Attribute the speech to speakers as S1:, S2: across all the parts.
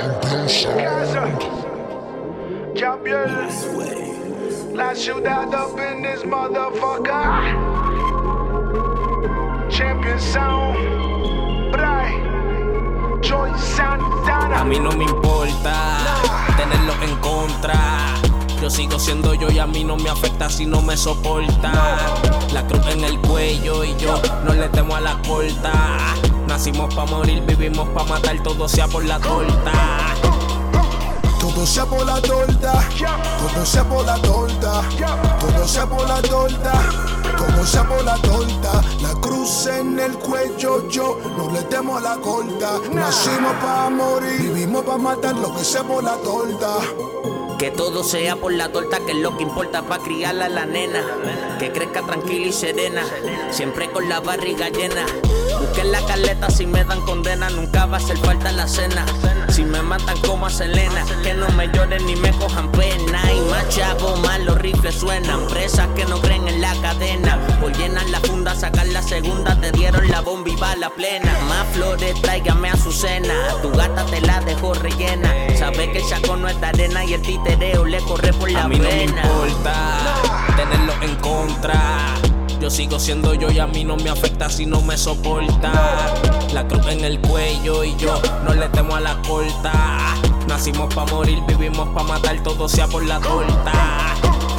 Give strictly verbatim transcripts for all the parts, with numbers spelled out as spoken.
S1: Casa, Champion, la ciudad up in this motherfucker. Champion Sound, Bray, Joy Santana.
S2: A mí no me importa tenerlo en contra. Yo sigo siendo yo y a mí no me afecta si no me soporta. La cruz en el cuello y yo no le temo a la corta. Nacimos pa' morir, vivimos pa' matar, todo sea por la torta.
S3: Todo sea por la torta, todo sea por la torta, todo sea por la torta, todo sea por la torta. La cruz en el cuello, yo no le temo a la corta. Nacimos pa' morir, vivimos pa' matar, lo que sea por la torta.
S2: Que todo sea por la torta, que es lo que importa pa' criarla a la nena. Que crezca tranquila y serena, siempre con la barriga llena. Busquen la caleta si me dan condena, nunca va a hacer falta la cena. Si me matan como a Selena, que no me lloren ni me cojan pena. Y más chavos, más los rifles suenan. Presas que no creen en la cadena, por llenar la funda, sacar la segunda. Te dieron la bomba y va la plena. Más flores, tráigame a su cena. A tu gata te la dejo rellena. Sabe que el saco no es de arena y el titereo le corre por la
S4: A mí no me
S2: vena.
S4: importa tenerlo en contra. Yo sigo siendo yo y a mí no me afecta si no me soporta. La cruz en el cuello y yo no le temo a la corta. Nacimos pa' morir, vivimos pa' matar, todo sea por la torta.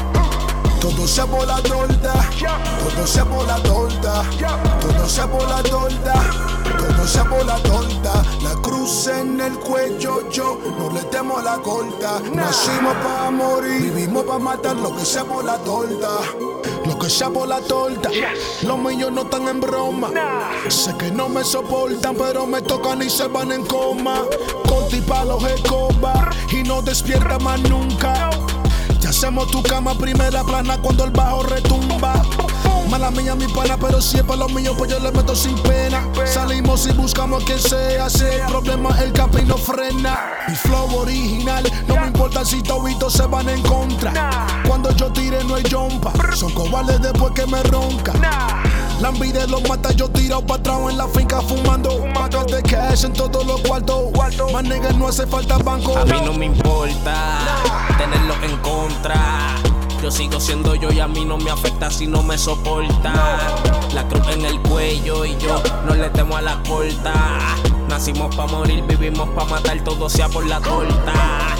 S3: Todo sea por la torta, todo sea por la torta, todo sea por la torta, todo sea por la torta. La cruz en el cuello, yo no le temo a la corta. Nacimos pa' morir, vivimos pa' matar, lo que sea por la torta. Lo que sea por la torta, los míos no están en broma. Sé que no me soportan, pero me tocan y se van en coma. Corta y palos escoba y no despierta más nunca. Ya hacemos tu cama primera plana cuando el bajo retumba. Mala mía mi pana, pero si es para los míos pues yo le meto sin pena. Salimos y buscamos a quien sea, si el problema el capi no frena. Mi flow original, no me importa si todos se van en contra. Cuando yo tire no hay jumpa, son cobardes después que me ronca. La envidia los mata, yo tirado pa' atrás en la finca fumando. Pacas de cash en todos los cuartos. Más niggas no hace falta banco.
S4: A mí no me importa tenerlo en contra. Yo sigo siendo yo y a mí no me afecta si no me soporta. La cruz en el cuello y yo no le temo a la corta. Nacimos pa' morir, vivimos pa' matar, todo sea por la torta.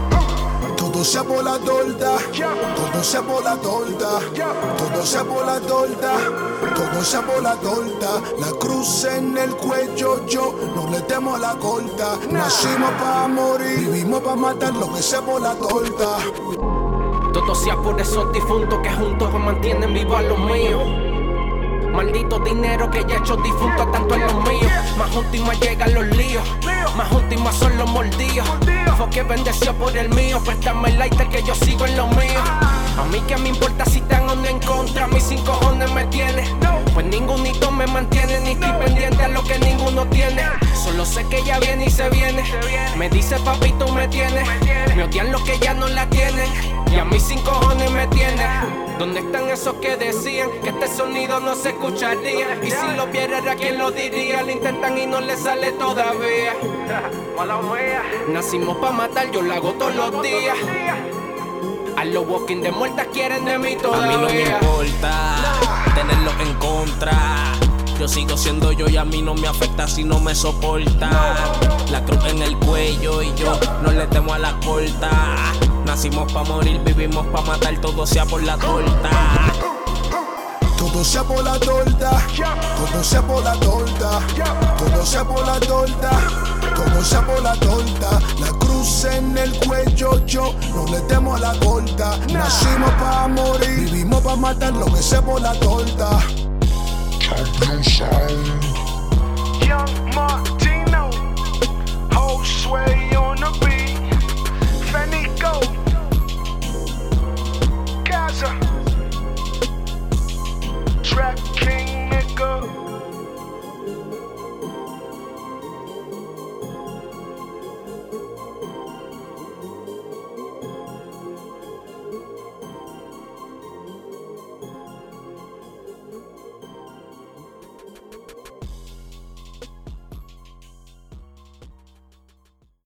S3: Todo sea por la torta, todo sea por la torta, todo sea por la torta, todo sea por la torta. La cruz en el cuello, yo no le temo a la corta. Nacimos pa' morir, vivimos pa' matar, lo que sea por la torta.
S5: Todo sea por esos difuntos que juntos mantienen vivo a los míos. Maldito dinero que ya he hecho difunto tanto en los míos. Más juntos y más llegan los líos, más juntos y más son los mordidos. Fue que bendeció por el mío, préstame el lighter que yo sigo en lo mío. A mí que me importa si están o no en contra, a mí sin cojones me tiene. Pues ningunito me mantiene, ni estoy pendiente a lo que ninguno tiene. Solo sé que ya viene y se viene. Me dice papi tú me tienes, me odian los que ya no la tienen. Y a mí sin cojones me tiene. ¿Dónde están esos que decían que este sonido no se escucharía? Y si lo viera era quien lo diría. Lo intentan y no les sale todavía. Nacimos pa' matar, yo lo hago todos los días. A los walking de muertas quieren de mí todavía.
S4: A mí no me importa tenerlo en contra. Yo sigo siendo yo y a mí no me afecta si no me soporta. La cruz en el cuello y yo no le temo a la corta. Nacimos pa' morir, vivimos pa' matar, todo sea por la torta.
S3: Todo sea por la torta, todo sea por la torta, todo sea por la torta, todo sea por la torta. La cruz en el cuello, yo no le temo a la corta. Nacimos pa' morir, vivimos pa' matar, lo que sea por la torta.
S1: Young Mark.